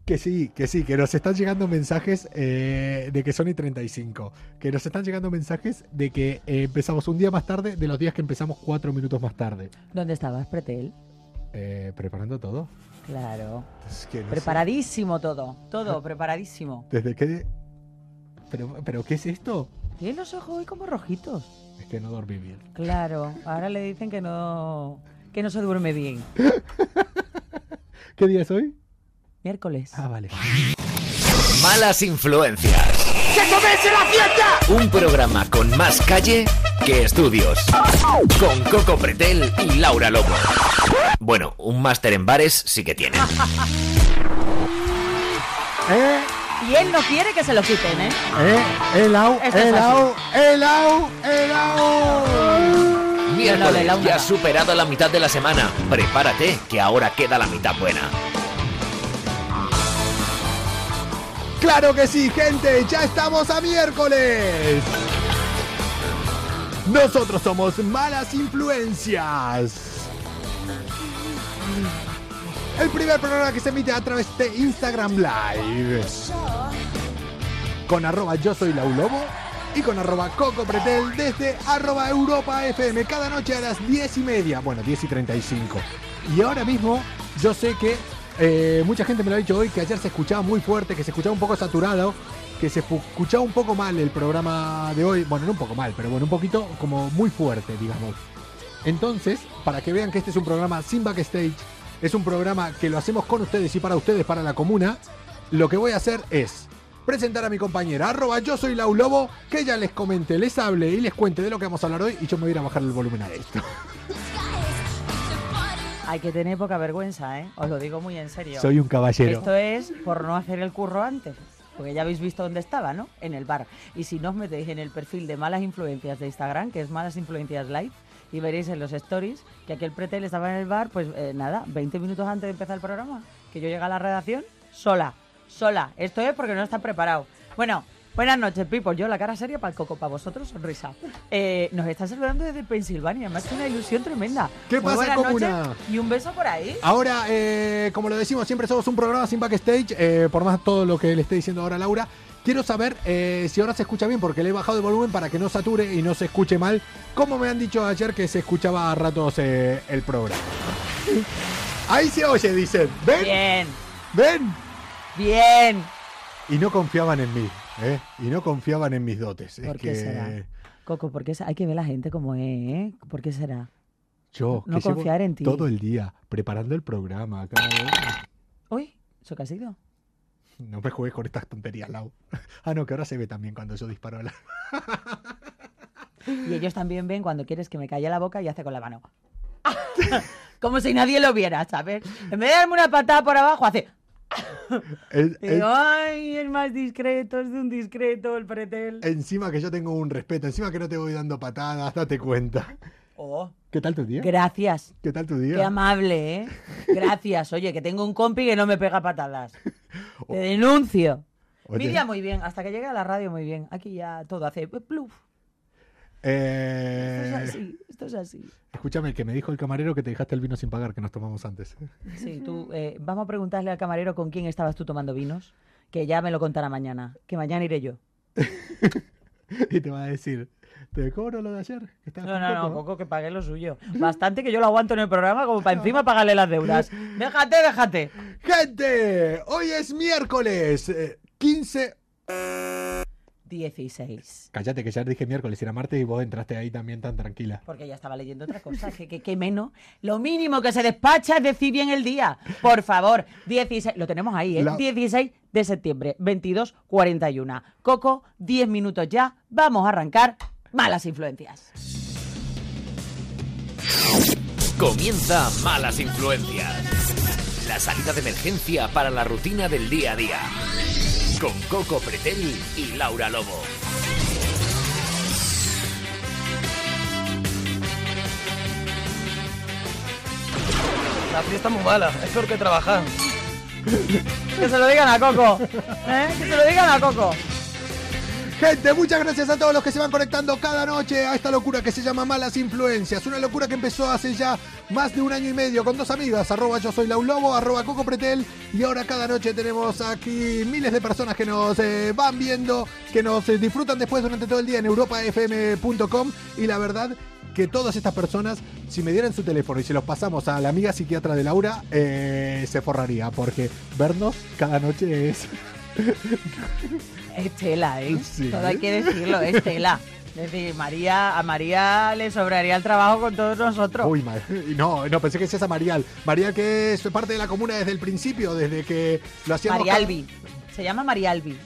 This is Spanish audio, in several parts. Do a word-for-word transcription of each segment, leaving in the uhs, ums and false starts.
Que sí, que sí, que nos están llegando mensajes eh, de que son y treinta y cinco. Que nos están llegando mensajes de que eh, empezamos un día más tarde de los días que empezamos cuatro minutos más tarde. ¿Dónde estabas, Pretel? Eh, ¿Preparando todo? Claro. Es que no Preparadísimo sé. todo. Todo, preparadísimo. ¿Desde qué? De... ¿Pero, ¿Pero qué es esto? Tienes los ojos hoy como rojitos. Es que no dormí bien. Claro. Ahora le dicen que no, que no se duerme bien. ¿Qué día es hoy? Miércoles. Ah, vale. Malas influencias. ¡Que comience la fiesta! Un programa con más calle que estudios. Con Coco Pretel y Laura Lobo. Bueno, un máster en bares sí que tienen. ¿Eh? Y él no quiere que se lo quiten, ¿eh? ¿Eh? ¡Elau! ¡Elau! ¡Elau! ¡Elau! Miércoles, ya has superado la mitad de la semana. Prepárate, que ahora queda la mitad buena. ¡Claro que sí, gente! ¡Ya estamos a miércoles! Nosotros somos Malas Influencias. El primer programa que se emite a través de Instagram Live. Con arroba yo soy Laulobo y con arroba Coco Pretel desde arroba Europa F M cada noche a las diez y media. Bueno, diez y treinta y cinco. Y ahora mismo yo sé que Eh, mucha gente me lo ha dicho hoy que ayer se escuchaba muy fuerte, que se escuchaba un poco saturado, que se escuchaba un poco mal el programa de hoy. Bueno, no un poco mal, pero bueno, un poquito como muy fuerte, digamos. Entonces, para que vean que este es un programa sin backstage, es un programa que lo hacemos con ustedes y para ustedes, para la comuna, lo que voy a hacer es presentar a mi compañera, arroba yo soy Laulobo, que ella les comente, les hable y les cuente de lo que vamos a hablar hoy y yo me voy a ir a bajar el volumen a esto. Hay que tener poca vergüenza, ¿eh? Os lo digo muy en serio. Soy un caballero. Esto es por no hacer el curro antes. Porque ya habéis visto dónde estaba, ¿no? En el bar. Y si no os metéis en el perfil de Malas Influencias de Instagram, que es Malas Influencias Live, y veréis en los stories que aquel Pretel estaba en el bar, pues eh, nada, veinte minutos antes de empezar el programa. Que yo llegué a la redacción sola, sola. Esto es porque no está preparado. Bueno, buenas noches, people. Yo la cara seria para el Coco, para vosotros sonrisa. Eh, nos están saludando desde Pensilvania. Me ha hecho una ilusión tremenda. ¿Qué Muy pasa, comuna? noches y un beso por ahí. Ahora, eh, como lo decimos, siempre somos un programa sin backstage, eh, por más todo lo que le esté diciendo ahora Laura. Quiero saber eh, si ahora se escucha bien, porque le he bajado el volumen para que no sature y no se escuche mal, como me han dicho ayer que se escuchaba a ratos eh, el programa. Ahí se oye, dicen. ¿Ven? Bien. ¿Ven? Bien. Y no confiaban en mí, ¿eh? Y no confiaban en mis dotes. ¿Por es qué que... será? Coco, ¿por qué será? Hay que ver la gente como es, ¿eh? ¿Por qué será? Yo, no que confiar en ti. Todo el día preparando el programa. Cada vez. Uy, ¿eso qué ha sido? No me juegues con estas tonterías, Lau. Ah, no, que ahora se ve también cuando yo disparo la... Y ellos también ven cuando quieres que me calle la boca y hace con la mano. Como si nadie lo viera, ¿sabes? En vez de darme una patada por abajo, hace... El, el, Digo, ay, el más discreto, es de un discreto, el Pretel. Encima que yo tengo un respeto, encima que no te voy dando patadas, date cuenta. Oh. ¿Qué tal tu día? Gracias. ¿Qué tal tu día? Qué amable, ¿eh? Gracias. Oye, que tengo un compi que no me pega patadas. Te denuncio. Oye. Mi día muy bien, hasta que llegue a la radio muy bien. Aquí ya todo hace pluf. Eh... Esto es así, esto es así. Escúchame, que me dijo el camarero que te dejaste el vino sin pagar, que nos tomamos antes. Sí, tú, eh, vamos a preguntarle al camarero con quién estabas tú tomando vinos, que ya me lo contará mañana, que mañana iré yo. Y te va a decir, ¿te cobro lo de ayer? No, no, no, Coco, que pague lo suyo. Bastante que yo lo aguanto en el programa como para encima pagarle las deudas. Déjate, déjate. Gente, hoy es miércoles eh, quince... dieciséis. Cállate, que ya dije miércoles, era martes y vos entraste ahí también tan tranquila. Porque ya estaba leyendo otra cosa, que, que, que menos. Lo mínimo que se despacha es decir bien el día. Por favor, dieciséis, lo tenemos ahí, ¿eh? La... dieciséis de septiembre, veintidós cuarenta y uno. Coco, diez minutos ya, vamos a arrancar Malas Influencias. Comienza Malas Influencias. La salida de emergencia para la rutina del día a día. Con Coco Pretel y Laura Lobo. La fiesta es muy mala, es peor que trabajar. Que se lo digan a Coco, ¿eh? Que se lo digan a Coco. Gente, muchas gracias a todos los que se van conectando cada noche a esta locura que se llama Malas Influencias. Una locura que empezó hace ya más de un año y medio con dos amigas, arroba yo soy Laulobo, arroba Coco Pretel. Y ahora cada noche tenemos aquí miles de personas que nos eh, van viendo, que nos eh, disfrutan después durante todo el día en europa f m punto com. Y la verdad que todas estas personas, si me dieran su teléfono y se los pasamos a la amiga psiquiatra de Laura, eh, se forraría, porque vernos cada noche es... Es tela, ¿eh? Sí. Todo hay que decirlo, es tela. Es decir, María, a María le sobraría el trabajo con todos nosotros. Uy, ma- no, no, pensé que es a Marial. Marial, que es parte de la comuna desde el principio, desde que lo hacíamos... Marialbi. Se llama Marialbi.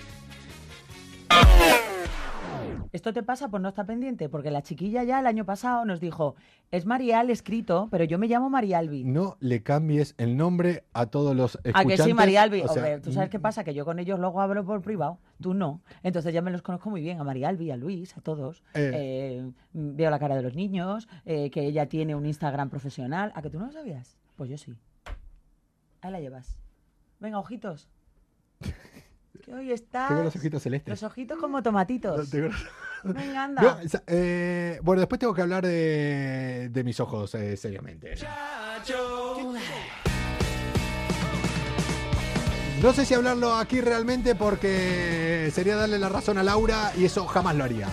Esto te pasa por no estar pendiente, porque la chiquilla ya el año pasado nos dijo, es Marial escrito, pero yo me llamo Marialbi. No le cambies el nombre a todos los escuchantes. ¿A que sí, Marialbi? O sea, Hombre, ¿tú sabes qué pasa? Que yo con ellos luego hablo por privado, tú no. Entonces ya me los conozco muy bien, a Marialbi, a Luis, a todos. Eh. Eh, veo la cara de los niños, eh, que ella tiene un Instagram profesional. ¿A que tú no lo sabías? Pues yo sí. Ahí la llevas. Venga, ojitos. Que hoy está... Tengo los ojitos celestes. Los ojitos como tomatitos. No, tengo- Venga, anda. No, esa- eh, bueno, después tengo que hablar de, de mis ojos, eh, seriamente. No sé si hablarlo aquí realmente porque sería darle la razón a Laura y eso jamás lo haría.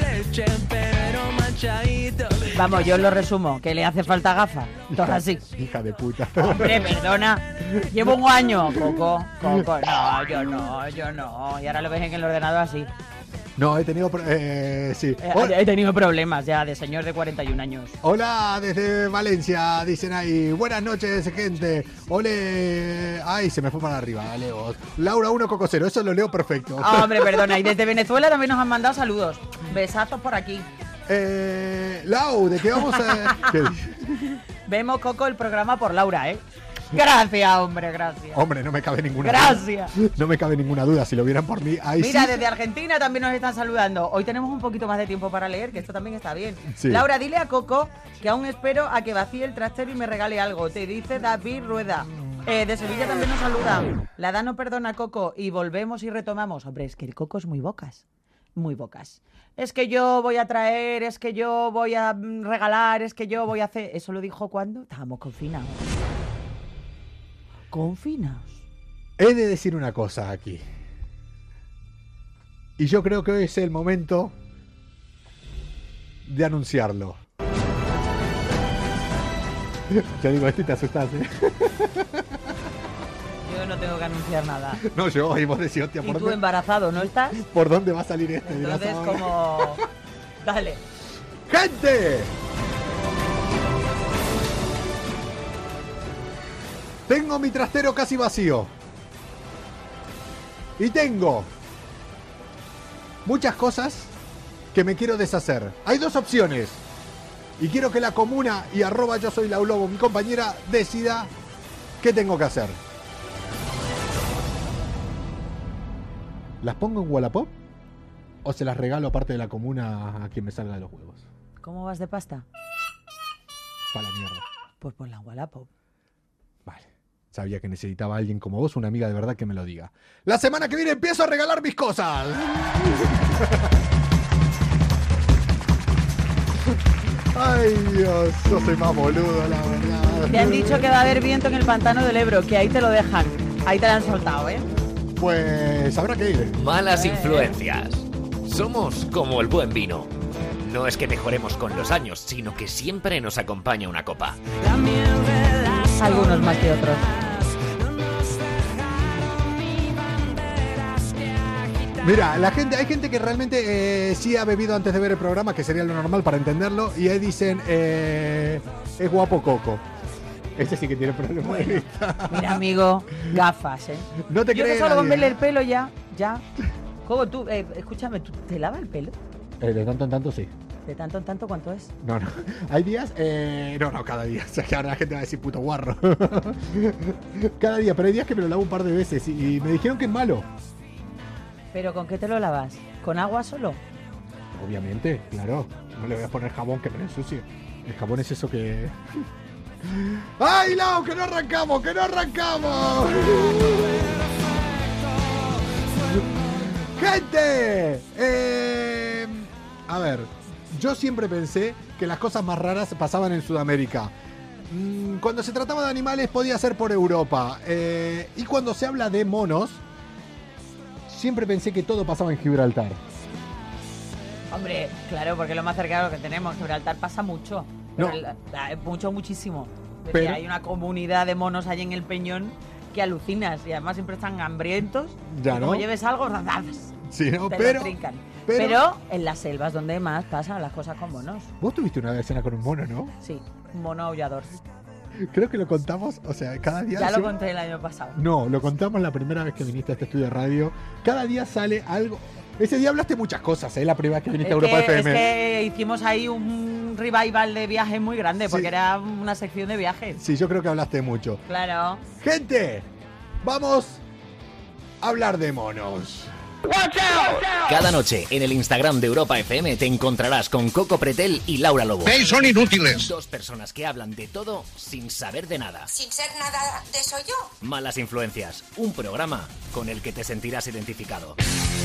Vamos, yo lo resumo, que le hace falta gafas. Todo así. Hija de puta. Hombre, perdona. Llevo un año, Coco. Coco, no, yo no, yo no. Y ahora lo ves en el ordenador así. No, he tenido... pro- Eh, sí. Eh, Hola, He tenido problemas ya de señor de cuarenta y un años. hola, desde Valencia, dicen ahí. Buenas noches, gente. Ole... Ay, se me fue para arriba, leo. Laura uno, Coco cero, eso lo leo perfecto. Ah, hombre, perdona. Y desde Venezuela también nos han mandado saludos. Besazos por aquí. Eh, Lau, ¿de qué vamos a...? ¿Qué dice? Vemos, Coco, el programa por Laura, ¿eh? Gracias, hombre, gracias. Hombre, no me cabe ninguna Gracias. duda. No me cabe ninguna duda. Si lo vieran por mí, ahí Mira, sí. desde Argentina también nos están saludando. Hoy tenemos un poquito más de tiempo para leer, que esto también está bien. Sí. Laura, dile a Coco que aún espero a que vacíe el trastero y me regale algo. Te dice David Rueda. Eh, de Sevilla también nos saluda. La edad no perdona, Coco. Y volvemos y retomamos. Hombre, es que el Coco es muy bocas. Muy bocas. Es que yo voy a traer, es que yo voy a mm, regalar, es que yo voy a hacer... ¿Eso lo dijo cuando? Estábamos confinados. Confinados. He de decir una cosa aquí. Y yo creo que hoy es el momento de anunciarlo. Yo digo esto y te asustas, ¿eh? Yo no tengo que anunciar nada. No, yo, y vos decís, hostia, Y ¿por tú dónde, embarazado, ¿no estás? ¿por dónde va a salir este? Dirás Entonces, ahora. como... Dale. ¡Gente! Tengo mi trastero casi vacío. Y tengo muchas cosas que me quiero deshacer. Hay dos opciones. Y quiero que la comuna y arroba yo soy Laulobo, mi compañera, decida qué tengo que hacer. ¿Las pongo en Wallapop? ¿O se las regalo aparte de la comuna a quien me salga de los huevos? ¿Cómo vas de pasta? Para la mierda. Pues por la Wallapop. Vale. Sabía que necesitaba a alguien como vos, una amiga de verdad que me lo diga. La semana que viene empiezo a regalar mis cosas. Ay, Dios, yo soy más boludo, la verdad. Te han dicho que va a haber viento en el pantano del Ebro, que ahí te lo dejan. Ahí te lo han soltado, ¿eh? Pues habrá que ir. Malas influencias. Somos como el buen vino. No es que mejoremos con los años, sino que siempre nos acompaña una copa. Algunos más que otros. Mira, la gente, hay gente que realmente eh, sí ha bebido antes de ver el programa, que sería lo normal para entenderlo, y ahí dicen, eh, es guapo Coco. Ese sí que tiene problemas de vista. Mira, amigo, gafas, ¿eh? No te Yo que crees solo con nadie, verle ¿eh? el pelo ya, ya. Coco, tú, eh, escúchame, ¿tú te lavas el pelo? Eh, de tanto en tanto sí. ¿De tanto en tanto cuánto es? No, no. Hay días, eh, no, no, cada día. O sea, que ahora la gente va a decir puto guarro. Cada día, pero hay días que me lo lavo un par de veces y, y me dijeron que es malo. ¿Pero con qué te lo lavas? ¿Con agua solo? Obviamente, claro. No le voy a poner jabón que me lo ensucie. El jabón es eso que... ¡Ay, Lau! ¡Que no arrancamos! ¡Que no arrancamos! ¡Gente! Gente, eh, a ver, yo siempre pensé que las cosas más raras pasaban en Sudamérica. Mm, cuando se trataba de animales podía ser por Europa. Eh, y cuando se habla de monos, siempre pensé que todo pasaba en Gibraltar. Hombre, claro, porque lo más cercano que tenemos, Gibraltar pasa mucho. No. Pero la- la- mucho, muchísimo. Es Pero- decir, hay una comunidad de monos ahí en el Peñón que alucinas y además siempre están hambrientos. Ya, y como ¿no? lleves algo, Sí, ¿no? te Pero, lo trincan. pero- Pero... en las selvas donde más pasan las cosas con monos. Vos tuviste una escena con un mono, ¿no? Sí, un mono aullador. Creo que lo contamos, o sea, cada día... Ya lo se- conté el año pasado. No, lo contamos la primera vez que viniste a este estudio de radio. Cada día sale algo... Ese día hablaste muchas cosas, ¿eh? La primera vez que viniste Es a Europa que, F es M. que hicimos ahí un revival de viajes muy grande, porque Sí. era una sección de viajes. Sí, yo creo que hablaste mucho. Claro. Gente, vamos a hablar de monos. Cada noche en el Instagram de Europa F M te encontrarás con Coco Pretel y Laura Lobo. ¿Veis? Son inútiles. Dos personas que hablan de todo sin saber de nada. Sin ser nada de eso yo. Malas Influencias, un programa con el que te sentirás identificado.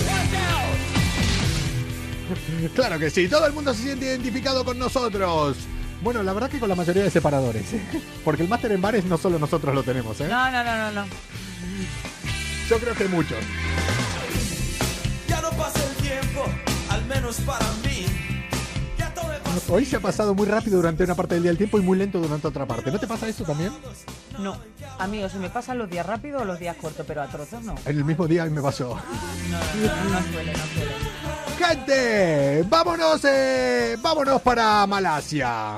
Claro que sí, todo el mundo se siente identificado con nosotros. Bueno, la verdad que con la mayoría de separadores, ¿eh? Porque el máster en bares no solo nosotros lo tenemos, ¿eh? No, no, no, no, no. Yo creo que muchos. Ya no pasa el tiempo, al menos para mí. Ya todo me pasa. Hoy se ha pasado muy rápido durante una parte del día el tiempo y muy lento durante otra parte. ¿No te pasa eso también? No, amigo, se me pasan los días rápido o los días cortos, pero a trozos no. En el mismo día a mí me pasó. No, no, no, no suele, no suele. Gente, vámonos, eh, vámonos para Malasia.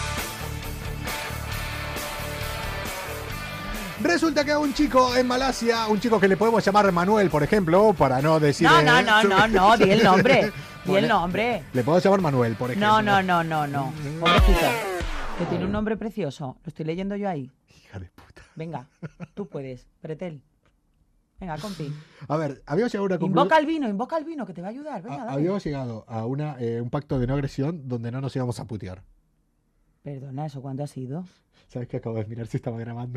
Resulta que a un chico en Malasia, un chico que le podemos llamar Manuel, por ejemplo, para no decir... No, eh, no, no, su- no, no, di el nombre. Di Bueno, el nombre. Le puedo llamar Manuel, por ejemplo. No, no, no, no, no. Pobrecito. Que tiene un nombre precioso. Lo estoy leyendo yo ahí. Hija de puta. Venga, tú puedes, Pretel. Venga, compi. A ver, habíamos llegado a una conclusión... Invoca al vino, invoca al vino, que te va a ayudar. Venga, a- dale. Habíamos llegado a una, eh, un pacto de no agresión donde no nos íbamos a putear. Perdona, ¿eso cuándo ha sido? ¿Sabes que acabo de mirar si estaba grabando?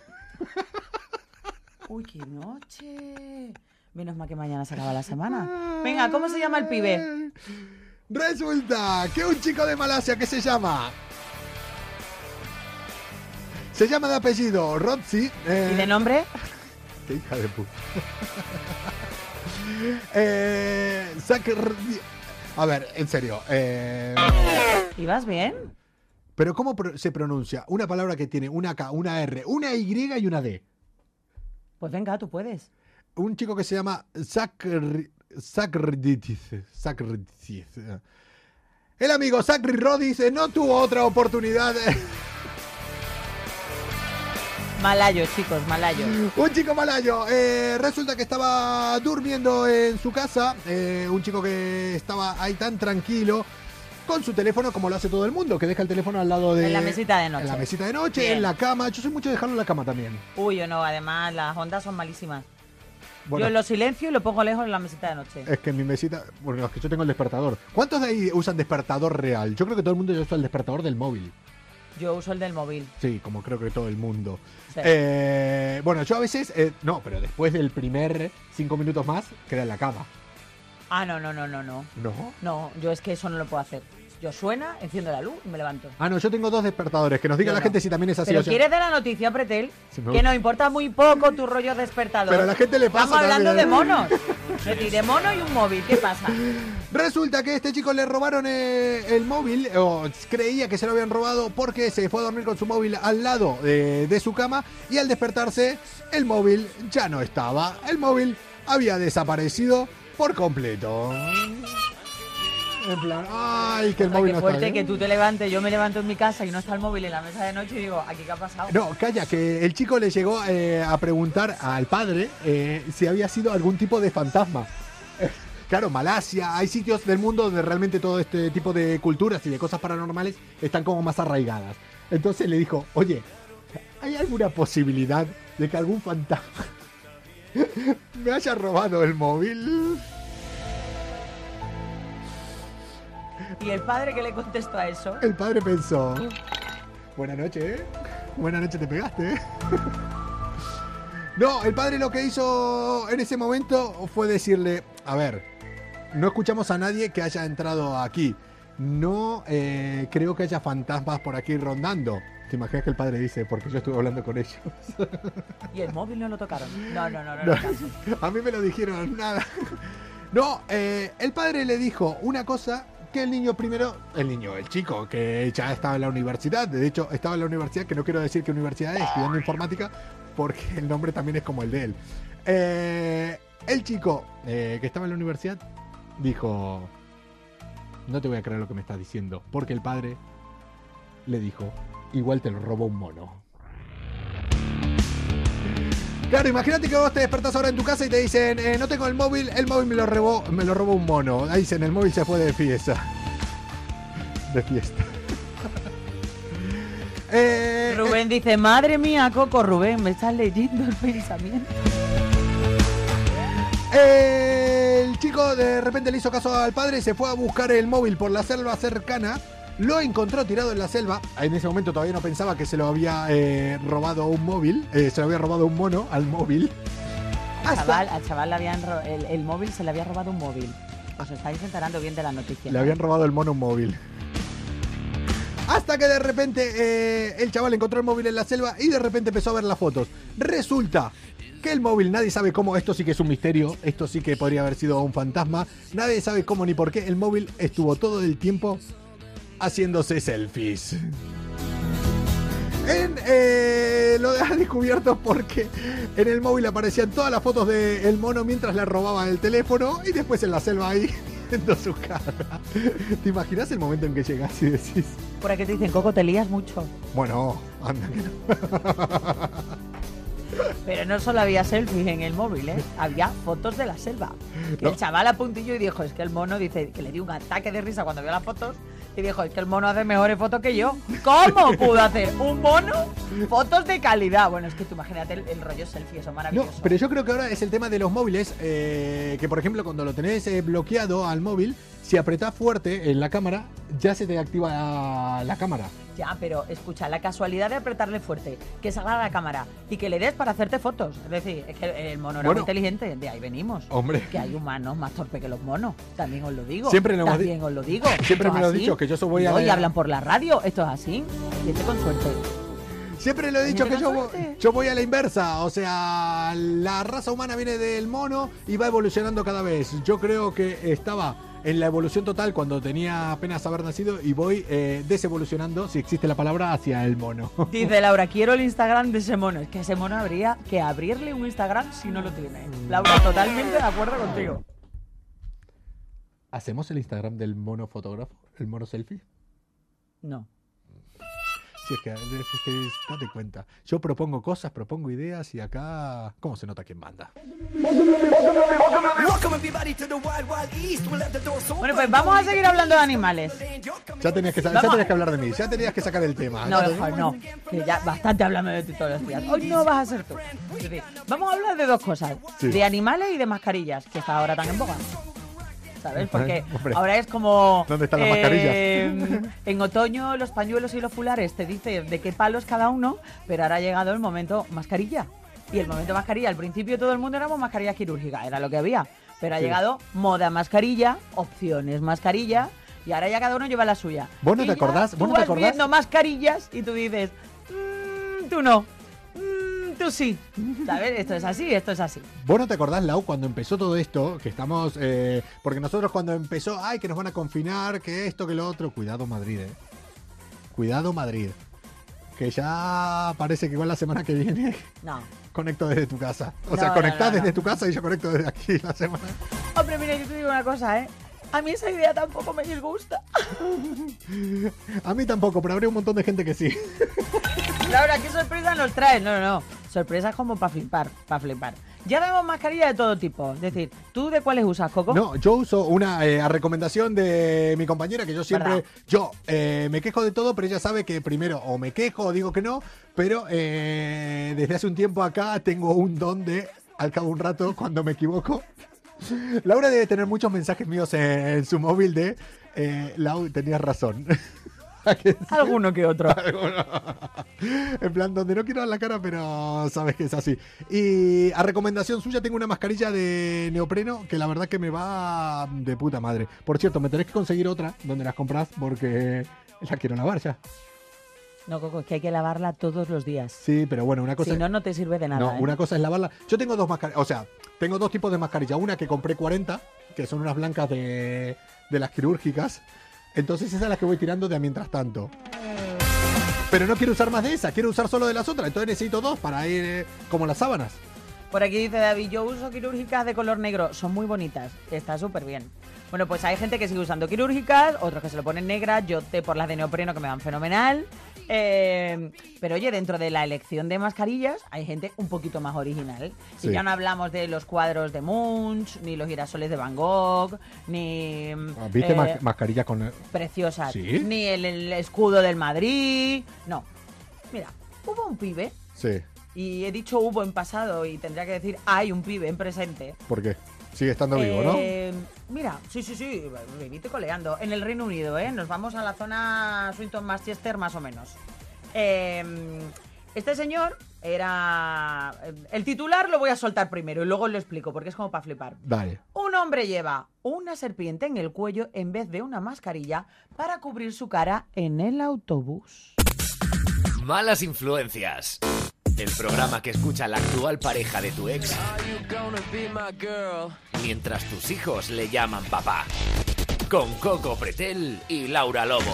Uy, qué noche. Menos mal que mañana se acaba la semana. Venga, ¿cómo se llama el pibe? Resulta que un chico de Malasia que se llama... Se llama de apellido Rodzi. eh, ¿Y de nombre? Qué hija de puta. eh, Sakr- A ver, en serio. Eh, ¿Ibas bien? pero ¿cómo pro- se pronuncia una palabra que tiene una K, una R, una Y y una D? Pues venga, tú puedes. Un chico que se llama Sakr... Sakriditis. Sakriditis. El amigo Sakri Rodis eh, no tuvo otra oportunidad. Malayo, chicos, malayo. Un chico malayo. eh, resulta que estaba durmiendo en su casa. eh, un chico que estaba ahí tan tranquilo. Con su teléfono, como lo hace todo el mundo, que deja el teléfono al lado de... En la mesita de noche. En la mesita de noche, Bien. en la cama. Yo soy mucho de dejarlo en la cama también. Uy, yo no, además las ondas son malísimas. Bueno, Yo lo silencio y lo pongo lejos en la mesita de noche. es que en mi mesita... Bueno, es que yo tengo el despertador. ¿Cuántos de ahí usan despertador real? Yo creo que todo el mundo ya usa el despertador del móvil. Yo uso el del móvil. Sí, como creo que todo el mundo. Sí. Eh, bueno, yo a veces... eh, no, pero después del primer cinco minutos más, queda en la cama. Ah, no, no, no, no, no. ¿No? No, yo es que eso no lo puedo hacer. Yo suena, enciendo la luz y me levanto. Ah, no, yo tengo dos despertadores. Que nos diga Yo la no. gente si también es así. Pero o sea- ¿quieres de la noticia, Pretel? Sí, me Que gusta. nos importa muy poco tu rollo despertador. Pero a la gente le pasa Estamos hablando también. de monos. Es decir, de mono y un móvil. ¿Qué pasa? Resulta que a este chico le robaron eh, el móvil, o creía que se lo habían robado porque se fue a dormir con su móvil al lado de, de su cama y al despertarse el móvil ya no estaba. El móvil había desaparecido por completo. En plan, ay, que el Otra, móvil qué no fuerte está. que tú te levantes, yo me levanto en mi casa y no está el móvil en la mesa de noche y digo, ¿aquí qué ha pasado? No, calla, que el chico le llegó eh, a preguntar al padre eh, si había sido algún tipo de fantasma. Claro, Malasia, hay sitios del mundo donde realmente todo este tipo de culturas y de cosas paranormales están como más arraigadas. Entonces le dijo, oye, ¿hay alguna posibilidad de que algún fantasma me haya robado el móvil? ¿Y el padre qué le contestó a eso? El padre pensó, buena noche, ¿eh? Buena noche te pegaste, ¿eh? No, el padre lo que hizo en ese momento fue decirle, a ver, no escuchamos a nadie que haya entrado aquí. No eh, creo que haya fantasmas por aquí rondando. ¿Te imaginas que el padre dice, porque yo estuve hablando con ellos? Y el móvil no lo tocaron. No, no, no, no. No, no a mí me lo dijeron, nada. No, eh, el padre le dijo una cosa que el niño primero, el niño, el chico, que ya estaba en la universidad, de hecho estaba en la universidad, que no quiero decir qué universidad es, estudiando informática, porque el nombre también es como el de él. Eh, el chico eh, que estaba en la universidad dijo, no te voy a creer lo que me estás diciendo, porque el padre le dijo, igual te lo robó un mono. Claro, imagínate que vos te despertás ahora en tu casa y te dicen, eh, no tengo el móvil, el móvil me lo robó, me lo robó un mono. Ahí dicen, el móvil se fue de fiesta. De fiesta. eh, Rubén eh, dice, madre mía, Coco, Rubén, me estás leyendo el pensamiento. eh, el chico de repente le hizo caso al padre y se fue a buscar el móvil por la selva cercana. Lo encontró tirado en la selva. En ese momento todavía no pensaba que se lo había eh, robado un móvil. Eh, se lo había robado un mono al móvil. Al chaval, al chaval le habían ro- el, el móvil se le había robado un móvil. Os estáis enterando bien de la noticia. Le habían robado el mono un móvil. Hasta que de repente eh, el chaval encontró el móvil en la selva y de repente empezó a ver las fotos. Resulta que el móvil, nadie sabe cómo, esto sí que es un misterio, esto sí que podría haber sido un fantasma. Nadie sabe cómo ni por qué el móvil estuvo todo el tiempo haciéndose selfies. En, eh, lo ha descubierto porque en el móvil aparecían todas las fotos del mono mientras le robaban el teléfono y después en la selva ahí viendo su cara. ¿Te imaginas el momento en que llegas y decís? Por aquí te dicen, Coco, te lías mucho. Bueno, anda que no. Pero no solo había selfies en el móvil, ¿eh? Había fotos de la selva. Que No. el chaval a puntillo y dijo, es que el mono, dice, que le dio un ataque de risa cuando vio las fotos. Y dijo, es que el mono hace mejores fotos que yo. ¿Cómo pudo hacer un mono fotos de calidad? Bueno, es que tú imagínate el, el rollo selfie, eso No, maravilloso. pero yo creo que ahora es el tema de los móviles, eh, que por ejemplo cuando lo tenés eh, bloqueado al móvil, si apretás fuerte en la cámara, ya se te activa la, la cámara. Ya, pero escucha, la casualidad de apretarle fuerte, que salga la cámara y que le des para hacerte fotos. Es decir, es que el mono era Bueno. muy inteligente, de ahí venimos. Hombre. Que hay humanos más torpes que los monos, también os lo digo. Siempre lo hemos También di- os lo digo. Siempre Esto me es lo has así. dicho, que yo so- voy a No, y la- hablan por la radio, esto es así. Y este con suerte. Siempre le he dicho que Tiene yo, vo- suerte. yo voy a la inversa, o sea, la raza humana viene del mono y va evolucionando cada vez. Yo creo que estaba en la evolución total cuando tenía apenas haber nacido y voy eh, desevolucionando, si existe la palabra, hacia el mono. Dice Laura, quiero el Instagram de ese mono. Es que ese mono habría que abrirle un Instagram si no lo tiene. Laura, totalmente de acuerdo contigo. ¿Hacemos el Instagram del mono fotógrafo? ¿El mono selfie? No. Si es que, es que date cuenta. Yo propongo cosas, propongo ideas y acá... ¿Cómo se nota quién manda? Bueno, pues vamos a seguir hablando de animales. Ya tenías que, sa- ya Vamos. tenías que hablar de mí, ya tenías que sacar el tema. No, Ya te- mejor no. Que ya bastante hablamos de ti todos los días. Hoy no vas a ser tú. Es decir, vamos a hablar de dos cosas. Sí. De animales y de mascarillas, que está ahora tan en boga. ¿Sabes? Porque Hombre. ahora es como... ¿Dónde están las eh, En otoño los pañuelos y los fulares te dice de qué palos cada uno, pero ahora ha llegado el momento mascarilla. Y el momento mascarilla, al principio todo el mundo éramos mascarilla quirúrgica, era lo que había. Pero ha Sí. llegado moda mascarilla, opciones mascarilla, y ahora ya cada uno lleva la suya. ¿Vos no Y te ya acordás? tú ¿Vos no te vas acordás? viendo mascarillas y tú dices, "Mm, tú no, Mm, tú sí". ¿Sabes? Esto es así, esto es así. ¿Vos no te acordás, Lau, cuando empezó todo esto? Que estamos... eh, porque nosotros cuando empezó, ay, que nos van a confinar, que esto, que lo otro. Cuidado Madrid, eh. Cuidado Madrid. Que ya parece que igual la semana que viene No. conecto desde tu casa. O No, sea, no, conectás no, no. desde tu casa y yo conecto desde aquí la semana. Hombre, mira, yo te digo una cosa, ¿eh? A mí esa idea tampoco me disgusta. A mí tampoco, pero habría un montón de gente que sí. Laura, ¿qué sorpresa nos traes? No, no, no. Sorpresas como para flipar, para flipar. Ya vemos mascarillas de todo tipo. Es decir, ¿tú de cuáles usas, Coco? No, yo uso una eh, a recomendación de mi compañera, que yo siempre, ¿Verdad? yo eh, me quejo de todo, pero ella sabe que primero o me quejo o digo que no, pero eh, desde hace un tiempo acá tengo un don de, al cabo de un rato, cuando me equivoco. Laura debe tener muchos mensajes míos en, en su móvil de, eh, Lau, tenías razón. Alguno que otro. Alguno. En plan, donde no quiero dar la cara, pero sabes que es así. Y a recomendación suya tengo una mascarilla de neopreno que la verdad que me va de puta madre. Por cierto, me tenés que conseguir otra donde las compras porque la quiero lavar ya. No, Coco, es que hay que lavarla todos los días. Sí, pero bueno, una cosa... Si es... no, no te sirve de nada. No, ¿eh? una cosa es lavarla. Yo tengo dos mascarillas, o sea, tengo dos tipos de mascarillas. Una que compré cuarenta, que son unas blancas de, de las quirúrgicas. Entonces esas son las que voy tirando de a mientras tanto. Pero no quiero usar más de esas, quiero usar solo de las otras. Entonces necesito dos para ir eh, como las sábanas. Por aquí dice David, yo uso quirúrgicas de color negro, son muy bonitas, está súper bien. Bueno, pues hay gente que sigue usando quirúrgicas, otros que se lo ponen negras, yo opté por las de neopreno que me van fenomenal. Eh, pero oye, dentro de la elección de mascarillas hay gente un poquito más original. Sí. Y ya no hablamos de los cuadros de Munch, ni los girasoles de Van Gogh, ni... ¿Viste eh, mas- mascarillas con...? preciosas. ¿Sí? Ni el, el escudo del Madrid. No. Mira, hubo un pibe, Sí. y he dicho hubo en pasado y tendría que decir hay un pibe en presente. ¿Por qué? Sigue estando vivo, ¿no? Eh, mira, sí, sí, sí, vivite coleando. En el Reino Unido, ¿eh? Nos vamos a la zona Swinton Manchester más o menos. Eh, este señor era... El titular lo voy a soltar primero y luego lo explico porque es como para flipar. Dale. Un hombre lleva una serpiente en el cuello en vez de una mascarilla para cubrir su cara en el autobús. Malas influencias. El programa que escucha la actual pareja de tu ex mientras tus hijos le llaman papá. Con Coco Pretel y Laura Lobo.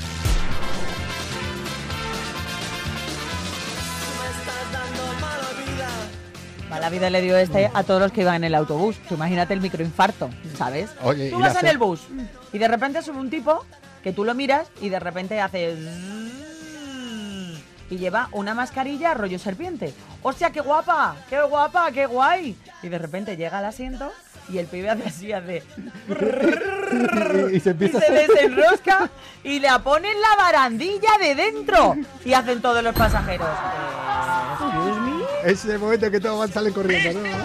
Mala vida le dio este a todos los que iban en el autobús. Tú imagínate el microinfarto, ¿sabes? Oye, tú y vas la en se- el bus y de repente sube un tipo que tú lo miras y de repente hace... y lleva una mascarilla rollo serpiente. ¡Hostia, qué guapa! ¡Qué guapa! ¡Qué guay! Y de repente llega al asiento y el pibe hace así, hace... y, y se y empieza se a... desenrosca y le ponen la barandilla de dentro. Y hacen todos los pasajeros. Eh, excuse me. Es el momento que todos van, salen corriendo, ¿no?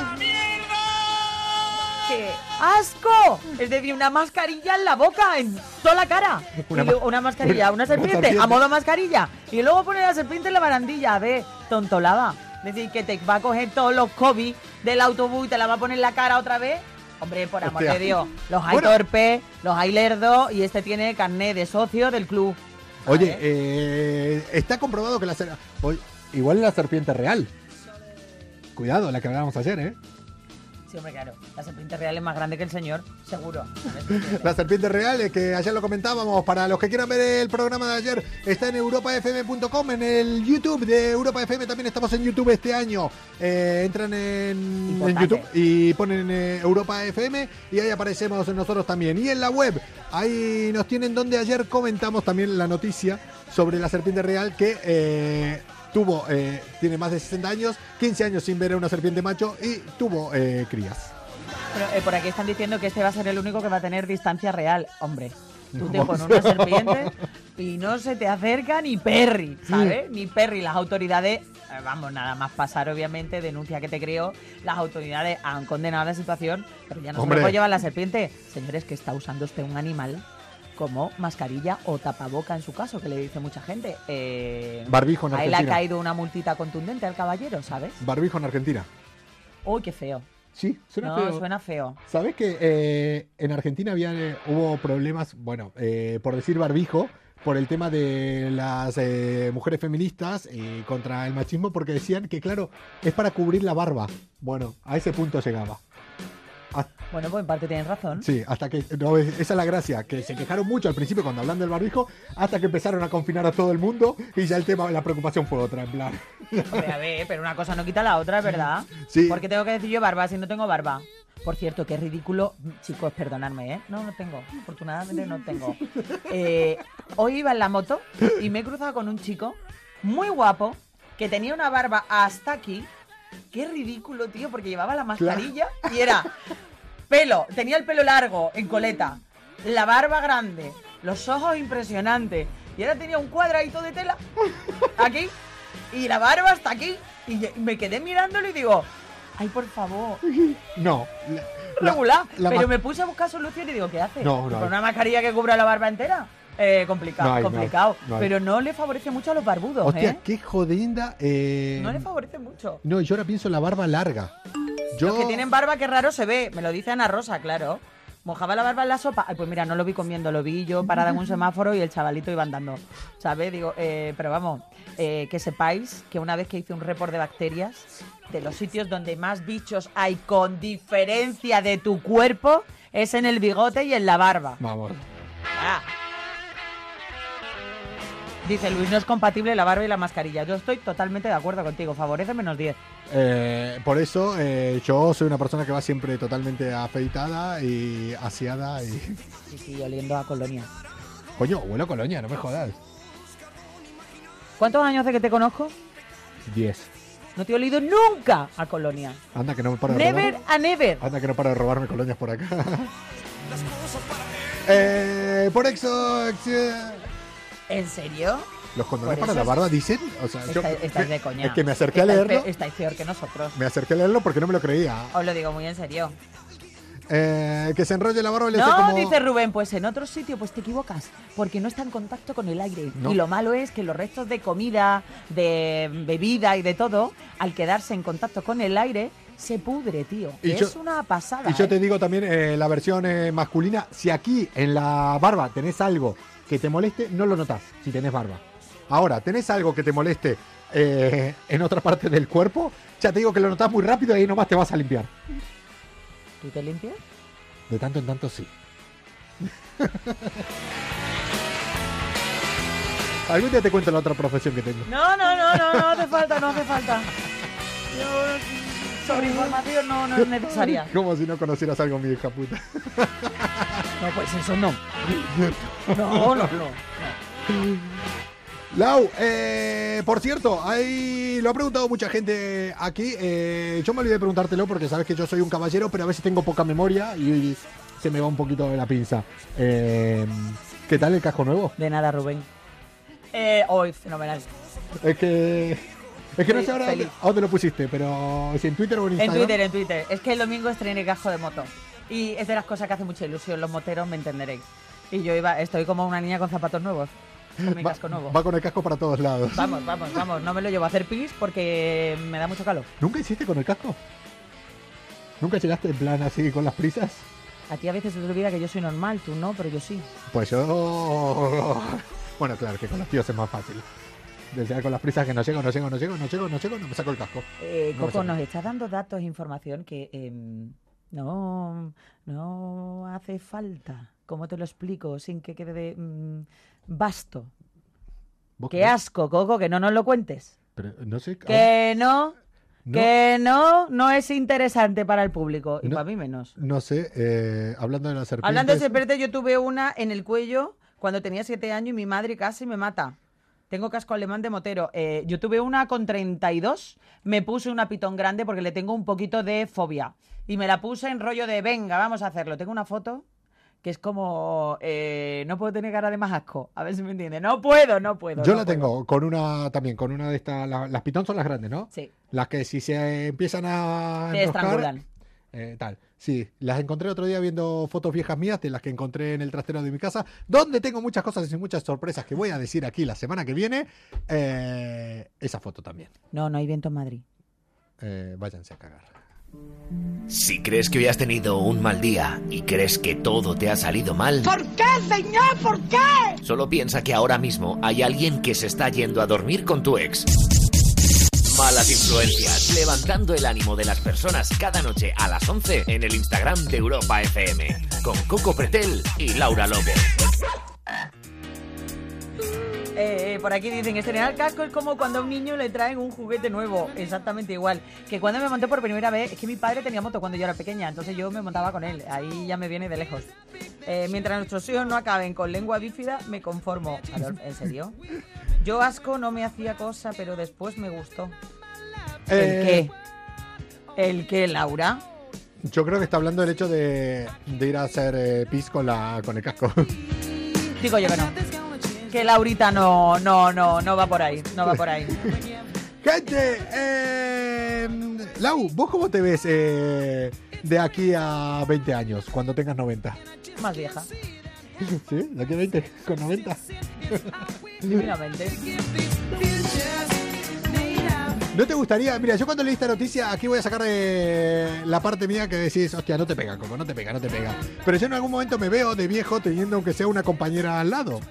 ¡Qué asco! Es decir, una mascarilla en la boca, en toda la cara. Una Y luego ma- una mascarilla, una- una una serpiente, serpiente. a modo mascarilla. Y luego pone la serpiente en la barandilla. A ver, tontolaba. Es decir, que te va a coger todos los COVID del autobús y te la va a poner en la cara otra vez. Hombre, por amor Hostia. de Dios. Los hay Bueno. torpes, los hay lerdos y este tiene carné de socio del club. Oye, ¿Sabes? eh, está comprobado que la ser... Oye, igual es la serpiente real. Cuidado, la que hablábamos ayer, ¿eh? Sí, hombre, claro. La serpiente real es más grande que el señor, seguro. ¿Sabes? La serpiente real, eh, que ayer lo comentábamos, para los que quieran ver el programa de ayer, está en europa f m punto com, en el YouTube de Europa F M, también estamos en YouTube este año. Eh, entran en, en Importante. YouTube y ponen eh, Europa F M y ahí aparecemos nosotros también. Y en la web, ahí nos tienen donde ayer comentamos también la noticia sobre la serpiente real que... Eh, Tuvo, eh, tiene más de sesenta años, quince años sin ver a una serpiente macho y tuvo eh, crías. Pero, eh, por aquí están diciendo que este va a ser el único que va a tener distancia real. Hombre, tú te No. pones una serpiente y no se te acerca ni Perry, ¿sabes? Ni Perry. Las autoridades, eh, vamos, nada más pasar, obviamente, denuncia que te creo, las autoridades han condenado la situación, pero ya no Hombre. se lo puede llevar la serpiente. Señores, que está usando usted un animal como mascarilla o tapaboca en su caso, que le dice mucha gente. Eh, Barbijo en a él ha Argentina. caído una multita contundente al caballero, ¿sabes? Barbijo en Argentina. Uy, qué feo. Sí, suena No, feo. suena feo. ¿Sabés que eh, en Argentina había, eh, hubo problemas, bueno, eh, por decir barbijo, por el tema de las eh, mujeres feministas y contra el machismo, porque decían que, claro, es para cubrir la barba. Bueno, a ese punto llegaba. Ah, Bueno, pues en parte tienes razón. sí, hasta que, no, esa es la gracia, que se quejaron mucho al principio cuando hablan del barbijo, hasta que empezaron a confinar a todo el mundo y ya el tema, la preocupación fue otra, en plan. Hombre, a ver, pero una cosa no quita la otra, ¿verdad? Sí. ¿Por qué tengo que decir yo barba si no tengo barba? Por cierto, qué ridículo. Chicos, perdonadme, ¿eh? No, no tengo. Afortunadamente no tengo. Eh, hoy iba en la moto y me he cruzado con un chico muy guapo que tenía una barba hasta aquí. Qué ridículo, tío, porque llevaba la mascarilla y era pelo. Tenía el pelo largo, en coleta. La barba grande. Los ojos impresionantes. Y ahora tenía un cuadradito de tela aquí. Y la barba hasta aquí. Y ye- me quedé mirándolo y digo, ay, por favor, No. la- la- regular. la Pero ma- me puse a buscar solución y digo, ¿qué hace? No, no. ¿Con una mascarilla que cubra la barba entera? Eh, complicado, No hay, complicado. no, no hay. Pero no le favorece mucho a los barbudos, Hostia, ¿eh? qué jodida. Eh... No le favorece mucho. No, yo ahora pienso en la barba larga. Yo... Los que tienen barba, qué raro se ve. Me lo dice Ana Rosa, claro. Mojaba la barba en la sopa. Ay, pues mira, no lo vi comiendo, lo vi yo parada en un semáforo y el chavalito iba andando. ¿Sabes? Digo, eh, pero vamos, eh, que sepáis que una vez que hice un report de bacterias, de los sitios donde más bichos hay con diferencia de tu cuerpo, es en el bigote y en la barba. Vamos. Ah. Dice Luis, no es compatible la barba y la mascarilla. Yo estoy totalmente de acuerdo contigo. Favorece menos diez. Eh, por eso eh, yo soy una persona que va siempre totalmente afeitada y aseada y... Sí, sí, oliendo a colonia. Coño, huelo a colonia, no me jodas. ¿Cuántos años hace que te conozco? Diez. No te he olido nunca a colonia. Anda que no me paro de Never robar. a never. Anda que no paro de robarme colonias por acá. eh, por eso... eh, ¿En serio? ¿Los condones Por para eso la es- barba dicen? O sea, yo... Estáis, estáis de coña. Es que me acerqué a Estáis leerlo. pe- Estáis peor que nosotros. Me acerqué a leerlo porque no me lo creía. Os lo digo muy en serio. Eh, que se enrolle la barba y le No, hace como... dice Rubén, pues en otro sitio pues te equivocas, porque no está en contacto con el aire. No. Y lo malo es que los restos de comida, de bebida y de todo, al quedarse en contacto con el aire, se pudre, tío. Y es yo- una pasada. Y yo ¿eh? te digo también eh, la versión eh, masculina, si aquí en la barba tenés algo que te moleste, no lo notás si tenés barba. Ahora, tenés algo que te moleste eh, en otra parte del cuerpo, ya te digo que lo notás muy rápido y ahí nomás te vas a limpiar. ¿Tú te limpias? De tanto en tanto sí. Algún día te cuento la otra profesión que tengo. No, no, no, no, no hace falta, no hace falta. Yo, sobre información no, no es necesaria. Como si no conocieras algo, mi hija puta. No, pues eso no. No, no, no. Lau, eh, por cierto, ahí lo ha preguntado mucha gente aquí. Eh, yo me olvidé de preguntártelo porque sabes que yo soy un caballero, pero a veces tengo poca memoria y, y se me va un poquito de la pinza. Eh, ¿Qué tal el casco nuevo? De nada, Rubén. Eh, hoy, fenomenal. Es que... Es que no Feliz, sé ahora feliz. a dónde lo pusiste, pero si en Twitter o en En Instagram. Twitter, en Twitter. Es que el domingo estrené casco de moto. Y es de las cosas que hace mucha ilusión. Los moteros me entenderéis. Y yo iba, estoy como una niña con zapatos nuevos. Con mi Va, casco nuevo. va con el casco para todos lados. Vamos, vamos, vamos. No me lo llevo a hacer pis porque me da mucho calor. ¿Nunca hiciste con el casco? ¿Nunca llegaste en plan así con las prisas? A ti a veces se te olvida que yo soy normal, tú no, pero yo sí. Pues yo... Bueno, claro, que con los tíos es más fácil. Desde con las prisas que no llego, no llego, no llego, no llego, no llego, no me saco el casco. Eh, No me Coco, saco. nos está dando datos e información que eh, no, no hace falta. ¿Cómo te lo explico? Sin que quede de, mm, vasto. ¿Vos Qué crees? asco, Coco, que no nos lo cuentes. Pero no sé... Que no, no, que no, no es interesante para el público. Y No. para mí menos. no sé, eh, hablando de las serpientes... Hablando de serpientes, yo tuve una en el cuello cuando tenía siete años y mi madre casi me mata. Tengo casco alemán de motero. Eh, yo tuve una con treinta y dos. Me puse una pitón grande porque le tengo un poquito de fobia. Y me la puse en rollo de, venga, vamos a hacerlo. Tengo una foto que es como, eh, no puedo tener cara de más asco. A ver si me entiende. No puedo, no puedo. Yo no la puedo. tengo con una también, con una de estas... la- las pitón son las grandes, ¿no? Sí, Las que si se empiezan a te enroscar, estrangulan. eh, tal. Sí, las encontré otro día viendo fotos viejas mías, de las que encontré en el trastero de mi casa, donde tengo muchas cosas y muchas sorpresas que voy a decir aquí la semana que viene. Eh, esa foto también. No, no hay viento en Madrid. Eh, váyanse a cagar. Si crees que hoy has tenido un mal día y crees que todo te ha salido mal, ¿Por qué, señor? ¿Por qué? solo piensa que ahora mismo hay alguien que se está yendo a dormir con tu ex. Malas influencias, levantando el ánimo de las personas cada noche a las once en el Instagram de Europa F M, con Coco Pretel y Laura Lobo. Eh, eh, por aquí dicen, estrenar el casco es como cuando a un niño le traen un juguete nuevo. Exactamente igual. Que cuando me monté por primera vez, es que mi padre tenía moto cuando yo era pequeña, entonces yo me montaba con él. Ahí ya me viene de lejos. Eh, mientras nuestros hijos no acaben con lengua bífida, me conformo. Adolf, ¿en serio? Yo asco no me hacía cosa, pero después me gustó. ¿El Eh, qué? ¿El qué, Laura? Yo creo que está hablando del hecho de, de ir a hacer eh, pis con, la, con el casco. Digo yo que no. Que Laurita no, no, no, no va por ahí. No va por ahí. Gente, eh, Lau, ¿vos cómo te ves eh, de aquí a veinte años, cuando tengas noventa? Más vieja. ¿Sí? ¿De aquí veinte? ¿Con noventa? Divinamente. ¿No te gustaría? Mira, yo cuando leí esta noticia, aquí voy a sacar de la parte mía que decís, hostia, no te pega, Coco, no te pega, no te pega. Pero yo en algún momento me veo de viejo teniendo aunque sea una compañera al lado.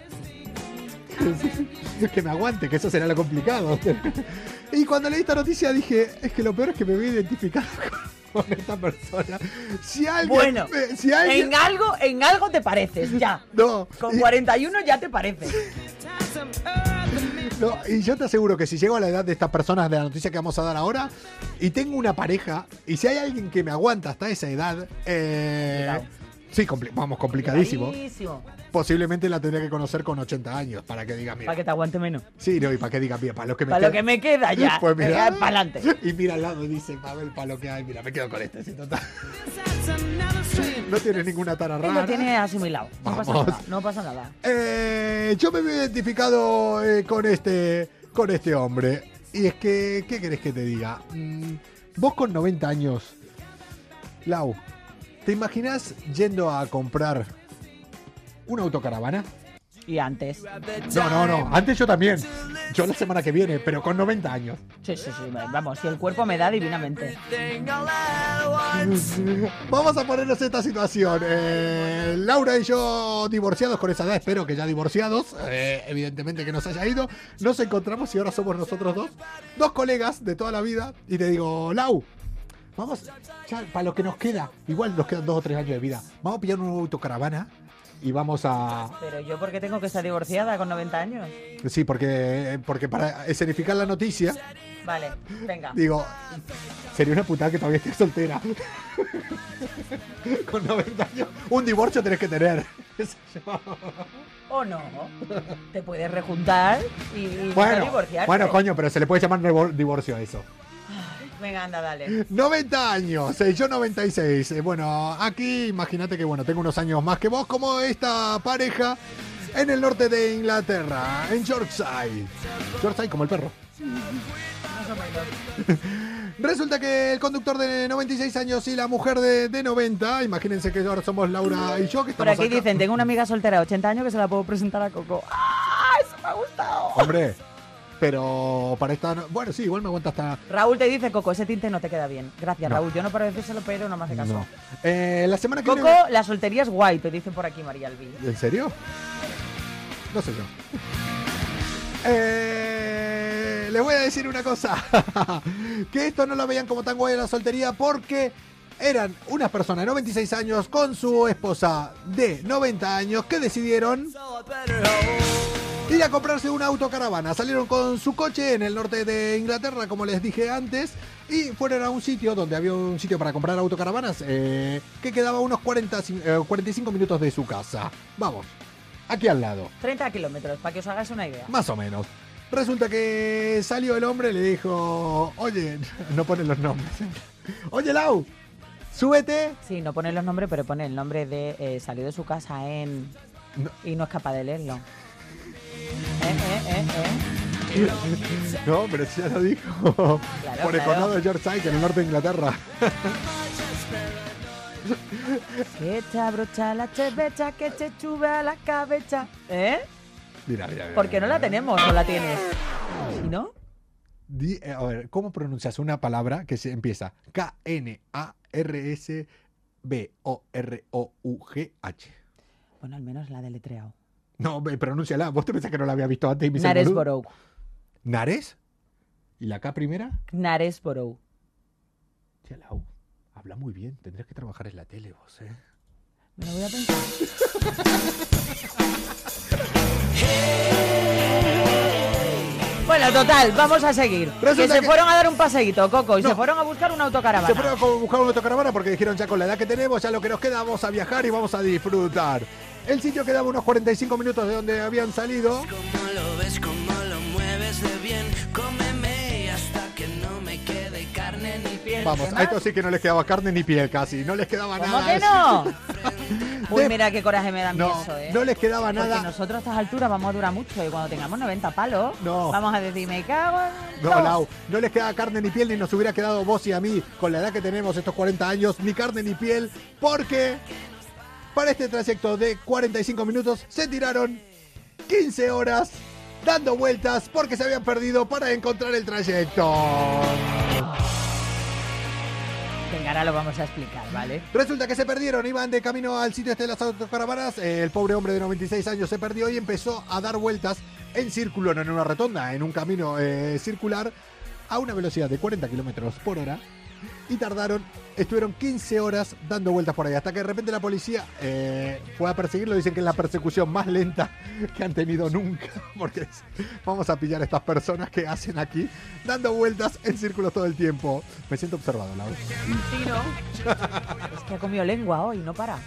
Que me aguante, que eso será lo complicado. Y cuando leí esta noticia dije, es que lo peor es que me voy a identificar con esta persona. Si alguien, Bueno, me- si alguien, en algo, en algo te pareces, ya. no, Con y- cuarenta y uno ya te pareces. no, y yo te aseguro que si llego a la edad de estas personas de la noticia que vamos a dar ahora y tengo una pareja y si hay alguien que me aguanta hasta esa edad, eh, Cuidado. sí, compli- vamos, complicadísimo. Complicadísimo. Posiblemente la tendría que conocer con ochenta años para que diga, mira. Para que te aguante menos. Sí, no, y para que diga, mira, para lo que me Para queda. lo que me queda ya. Pues mira, para adelante. Y mira al lado y dice, a ver, para lo que hay, mira, me quedo con este, sí, total. No tiene ninguna tara Lo rara. tiene asimilado. No pasa Vamos. nada. No pasa nada. Eh, yo me he identificado eh, con este con este hombre. Y es que, ¿qué querés que te diga? Mm, vos con noventa años, Lau, ¿te imaginas yendo a comprar una autocaravana? Y antes. No, no, no. Antes yo también. Yo la semana que viene, pero con noventa años. Sí, sí, sí. Vamos, si el cuerpo me da divinamente. Vamos a ponernos esta situación. Eh, Laura y yo divorciados con esa edad, espero que ya divorciados, eh, evidentemente que nos haya ido. Nos encontramos y ahora somos nosotros dos, dos colegas de toda la vida. Y te digo, Lau, vamos, ya para lo que nos queda, igual nos quedan dos o tres años de vida. Vamos a pillar una autocaravana y vamos a... Pero yo, ¿por qué tengo que estar divorciada con noventa años? Sí, porque, porque para escenificar la noticia, Vale, venga. digo, sería una putada que todavía estés soltera. Con noventa años. Un divorcio tenés que tener. O no. Te puedes rejuntar y, y no Bueno, divorciarte. bueno, coño, pero se le puede llamar nuevo divorcio a eso. Venga, anda, dale. noventa años, eh, yo noventa y seis. Eh, bueno, aquí imagínate que bueno, tengo unos años más que vos, como esta pareja en el norte de Inglaterra, en Yorkshire. Yorkshire como el perro. Más o menos. Resulta que el conductor de noventa y seis años y la mujer de, de noventa, imagínense que ahora somos Laura y yo, que Por estamos aquí acá. dicen, tengo una amiga soltera de ochenta años que se la puedo presentar a Coco. ¡Ah! Eso me ha gustado. Hombre, pero para esta... no- Bueno, sí, igual me aguanta hasta... Raúl te dice, Coco, ese tinte no te queda bien. Gracias, No. Raúl. Yo no paro de decírselo, pero no me hace caso. No. Eh, la semana que Coco, viene... la soltería es guay, te dicen por aquí María Albi. ¿En serio? No sé yo. Eh, les voy a decir una cosa. Que esto no lo veían como tan guay en la soltería porque eran unas personas de noventa y seis años con su esposa de noventa años que decidieron ir a comprarse una autocaravana. Salieron con su coche en el norte de Inglaterra, como les dije antes, y fueron a un sitio donde había un sitio para comprar autocaravanas eh, que quedaba a unos cuarenta, eh, cuarenta y cinco minutos de su casa. Vamos, aquí al lado. treinta kilómetros, para que os hagáis una idea. Más o menos. Resulta que salió el hombre y le dijo, oye, no ponen los nombres. Oye, Lau, súbete. Sí, no pone los nombres, pero pone el nombre de eh, salió de su casa en... No. Y no es capaz de leerlo. Eh, eh, eh, eh. No, pero si ya lo dijo. Claro, Por el claro. condado de Yorkshire, en el norte de Inglaterra. Que te abrocha la chevecha, que te chube a la cabeza. ¿Eh? Mira, mira, mira. Porque no la tenemos, o la tienes. ¿Y no? Di- eh, a ver, ¿cómo pronuncias una palabra que se empieza K N A R S B O R O U G H? Bueno, al menos la deletreado. No, ve, pronúnciala. ¿Vos te pensás que no la había visto antes? Y me hice el boludo? Knaresborough. ¿Nares? ¿Y la K primera? Knaresborough. Tía Lau, habla muy bien. Tendrías que trabajar en la tele vos, ¿eh? Me lo voy a pensar. Bueno, total, vamos a seguir. Resulta que se que- fueron a dar un paseíto, Coco, y No. se fueron a buscar una autocaravana. Se fueron a buscar una autocaravana porque dijeron ya con la edad que tenemos, ya lo que nos queda, vamos a viajar y vamos a disfrutar. El sitio quedaba unos cuarenta y cinco minutos de donde habían salido. Cómo lo ves, cómo lo mueves de bien. Cómeme hasta que no me quede carne ni piel. Vamos, a esto sí que no les quedaba carne ni piel casi, no les quedaba ¿Cómo nada. que no? Uy, De- mira qué coraje me da a mí No, eso, ¿eh? no les quedaba Porque nada. nosotros a estas alturas vamos a durar mucho y cuando tengamos noventa palos, No. vamos a decir, me cago en... No, todo". Lau, no les queda carne ni piel, ni nos hubiera quedado vos y a mí, con la edad que tenemos, estos cuarenta años, ni carne ni piel, porque Para este trayecto de cuarenta y cinco minutos se tiraron quince horas dando vueltas porque se habían perdido para encontrar el trayecto. Venga, ahora lo vamos a explicar, ¿vale? Resulta que se perdieron, iban de camino al sitio este de las autocaravanas. Eh, el pobre hombre de noventa y seis años se perdió y empezó a dar vueltas en círculo, no en una rotonda, en un camino eh, circular a una velocidad de cuarenta kilómetros por hora. Y tardaron, estuvieron quince horas dando vueltas por ahí, hasta que de repente la policía eh, fue a perseguirlo. Dicen que es la persecución más lenta que han tenido nunca, porque es, vamos a pillar a estas personas que hacen aquí, dando vueltas en círculos todo el tiempo. Me siento observado, Laura. Sí, ¿no? Es que ha comido lengua hoy, no para.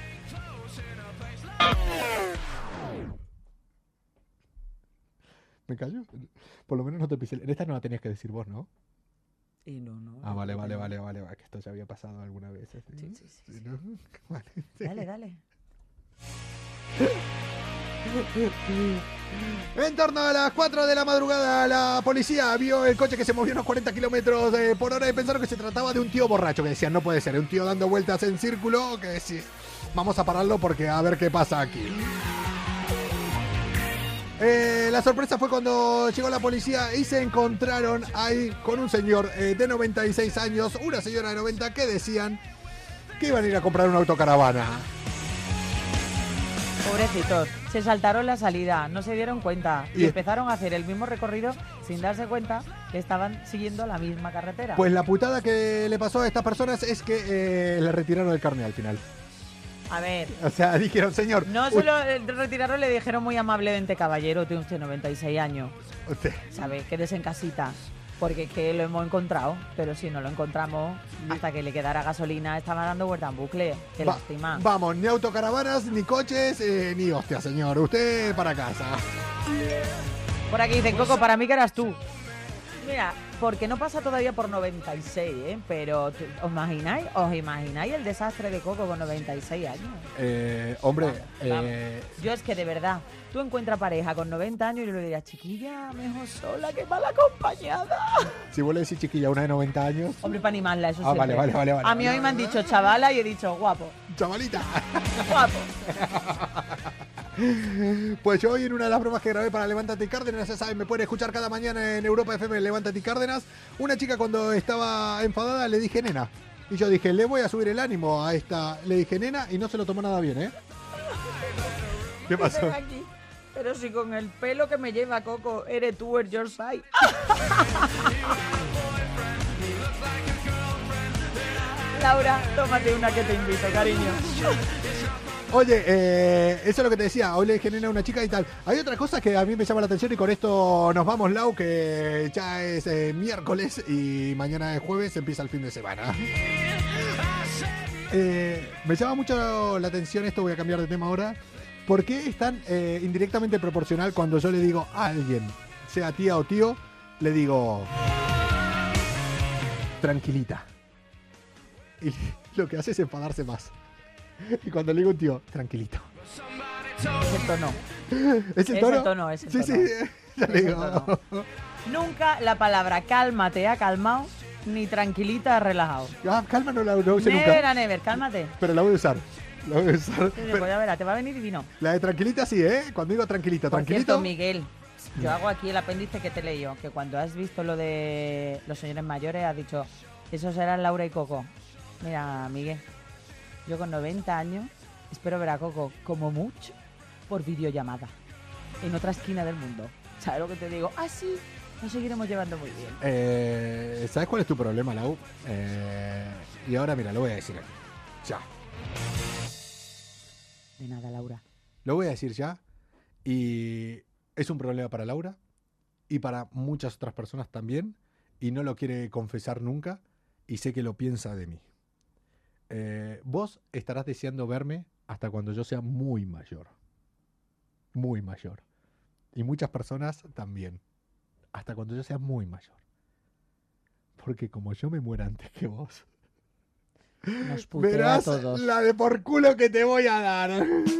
¿Me callo? Por lo menos no te pisé. En esta no la tenías que decir vos, ¿no? Y no, no. Ah, vale, vale, vale, vale, vale, que esto ya había pasado alguna vez. ¿Sí? Sí, sí, sí. ¿Sí, no? Vale, sí. Dale, dale. En torno a las cuatro de la madrugada, la policía vio el coche que se movió unos cuarenta kilómetros eh, por hora y pensaron que se trataba de un tío borracho, que decían, no puede ser, un tío dando vueltas en círculo, que sí, vamos a pararlo porque a ver qué pasa aquí. Eh, la sorpresa fue cuando llegó la policía y se encontraron ahí con un señor eh, de noventa y seis años, una señora de noventa, que decían que iban a ir a comprar una autocaravana. Pobrecitos, se saltaron la salida, no se dieron cuenta y, Y- empezaron a hacer el mismo recorrido sin darse cuenta que estaban siguiendo la misma carretera. Pues la putada que le pasó a estas personas es que eh, le retiraron el carnet al final. A ver, O sea, dijeron, señor, no se lo eh, retiraron, le dijeron muy amablemente, caballero, tiene usted noventa y seis años, usted, ¿sabe? Quédese en casita, porque es que lo hemos encontrado, pero si no lo encontramos, hasta que le quedara gasolina, estaba dando vuelta en bucle, qué va- lástima. vamos, ni autocaravanas, ni coches, eh, ni hostia, señor. Usted para casa. Por aquí dicen, Coco, para mí que eras tú. Mira, porque no pasa todavía por noventa y seis, ¿eh? Pero, ¿tú- ¿os imagináis? ¿Os imagináis el desastre de Coco con noventa y seis años? Eh, hombre, Vamos, vamos. eh, Yo es que de verdad, tú encuentras pareja con noventa años y yo le diría, chiquilla, mejor sola que mal acompañada. si vos le decís chiquilla a una de noventa años, Hombre, para animarla, eso Ah, siempre. vale, vale, vale, vale, A mí vale, hoy me han vale. dicho chavala y he dicho guapo, chavalita. guapo. Pues yo hoy en una de las bromas que grabé para Levántate y Cárdenas, ya saben, me pueden escuchar cada mañana en Europa F M Levántate y Cárdenas. Una chica cuando estaba enfadada le dije nena. Y yo dije, le voy a subir el ánimo a esta. Le dije nena y no se lo tomó nada bien, ¿eh? ¿Qué pasó? Dicen aquí, pero si con el pelo que me lleva Coco, eres tú el your side. Laura, tómate una que te invito, cariño. Oye, eh, eso es lo que te decía. Hoy le dije nena a una chica y tal. Hay otra cosa que a mí me llama la atención y con esto nos vamos, Lau, que ya es eh, miércoles y mañana es jueves, empieza el fin de semana. Eh, me llama mucho la atención esto, voy a cambiar de tema ahora. ¿Por qué es tan eh, indirectamente proporcional cuando yo le digo a alguien, sea tía o tío, le digo tranquilita? Y lo que hace es enfadarse más. Y cuando le digo a un tío, tranquilito. Es el tono. ¿Es el Es tono? el tono, es el sí, tono. sí, ya Es le el digo. tono. Nunca la palabra calma te ha calmado, ni tranquilita ha relajado. Ah, calma, no la no usé Never nunca. a never, cálmate. Pero la voy a usar. La voy a usar. Sí, Pero pues ya verás, te va a venir divino. la de tranquilita sí, ¿eh? Cuando digo tranquilita, Por tranquilito. cierto, Miguel, yo hago aquí el apéndice que te leí yo, que cuando has visto lo de los señores mayores has dicho, esos eran Laura y Coco. Mira, Miguel, yo con noventa años espero ver a Coco como mucho por videollamada en otra esquina del mundo. ¿Sabes lo que te digo? Ah, sí, nos seguiremos llevando muy bien. Eh, ¿Sabes cuál es tu problema, Lau? Eh, y ahora, mira, lo voy a decir aquí. Ya. De nada, Laura. Lo voy a decir ya. Y es un problema para Laura y para muchas otras personas también. Y no lo quiere confesar nunca. Y sé que lo piensa de mí. Eh, vos estarás deseando verme hasta cuando yo sea muy mayor. Muy mayor. Y muchas personas también. Hasta cuando yo sea muy mayor. Porque como yo me muera antes que vos, Nos putea a verás todos. la de por culo que te voy a dar.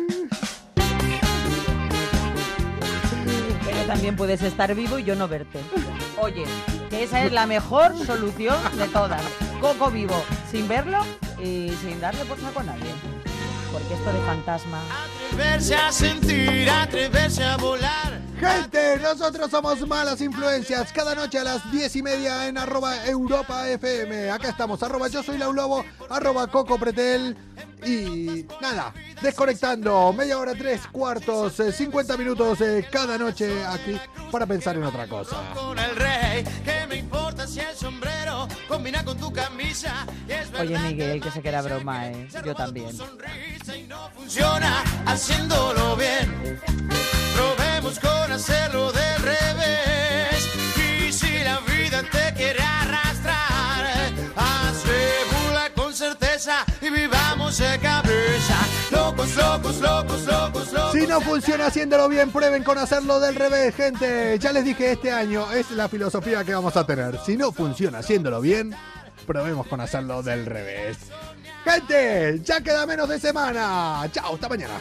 Pero también puedes estar vivo y yo no verte. Oye, que esa es la mejor solución de todas. Coco vivo, sin verlo y sin darle por saco a nadie. Porque esto de fantasma... Atreverse a sentir, atreverse a volar. Gente, nosotros somos Malas Influencias. Cada noche a las diez y media en arroba Europa F M. Acá estamos, arroba Yo Soy Laulobo, arroba Coco Pretel. Y nada, desconectando. Media hora, tres cuartos, eh, cincuenta minutos eh, cada noche aquí para pensar en otra cosa. Con el rey, ¿qué me importa si el sombrero combina con tu camisa? Oye, Miguel, que sé que era broma, ¿eh? Yo también. Sonrisa y no funciona haciéndolo bien. Probemos con hacerlo del revés. Y si la vida te quiere arrastrar, hazle bula con certeza y vivamos de cabeza. Locos, locos, locos, locos, locos. Si no funciona haciéndolo bien, prueben con hacerlo del revés, gente. Ya les dije, este año es la filosofía que vamos a tener. Si no funciona haciéndolo bien, probemos con hacerlo del revés. Gente, ya queda menos de semana. Chao, hasta mañana.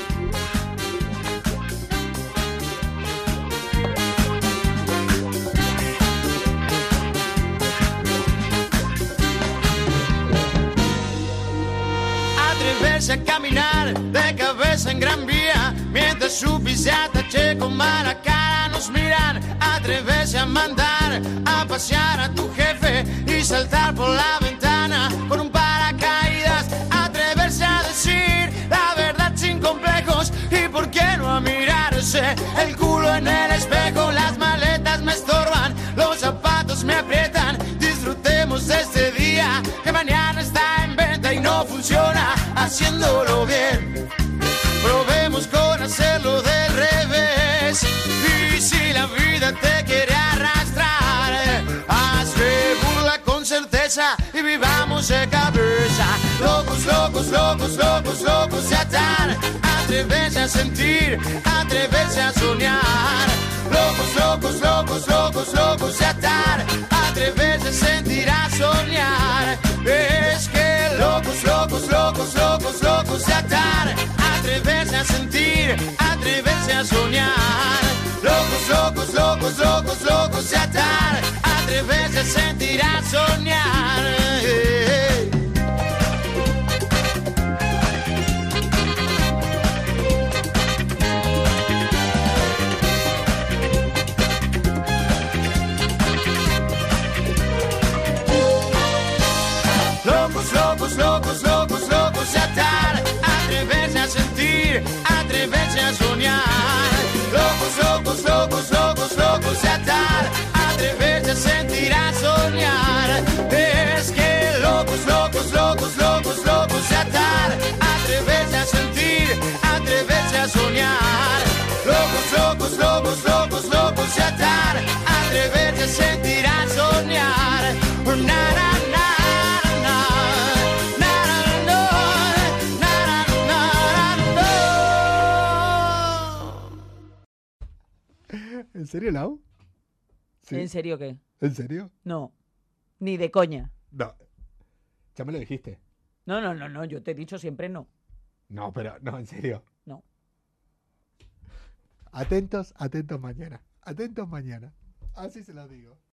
Atreverse a caminar de cabeza en Gran Vía, mientras su pisata che con mala cara nos miran. Atreverse a mandar a pasear a tu jefe y saltar por la ventana con un paracaídas. Atreverse a decir la verdad sin complejos y por qué no a mirarse el culo en el espejo. Las maletas me estorban, los zapatos me aprietan. Disfrutemos de este día que mañana está en venta y no funciona haciéndolo bien. Probemos con hacerlo del revés. Y si la vida te quiere arrastrar, hazle burla con certeza y vivamos de cabeza. Locos, locos, locos, locos, locos de atar. Atreverse a sentir, atreverse a soñar. Locos, locos, locos, locos, locos de atar. Atreverse a sentir, a soñar. Es que locos, locos, locos, locos, locos de atar. Atreverse a sentir, atreverse a soñar. Locos, locos, locos, locos, locos de atar. Atreverse a sentir, a soñar. Hey. Locos, locos, locos, locos, locos de atar. Atreverse a sentir, atreverse a soñar. Locos, locos, locos, locos, locos de atar. Atreverse a sentir, a soñar. Es que locos, locos, locos, locos, locos de atar. Atreverse a sentir, atreverse a soñar. Locos, locos, locos, locos, locos de atar. Atreverse a sentir, a soñar. Na, na, na. ¿En serio, Lau? ¿Sí? ¿En serio qué? ¿En serio? No, ni de coña. No. Ya me lo dijiste. No, no, no, no, yo te he dicho siempre no. No, pero no, en serio. No. Atentos, atentos mañana. Atentos mañana. Así se lo digo.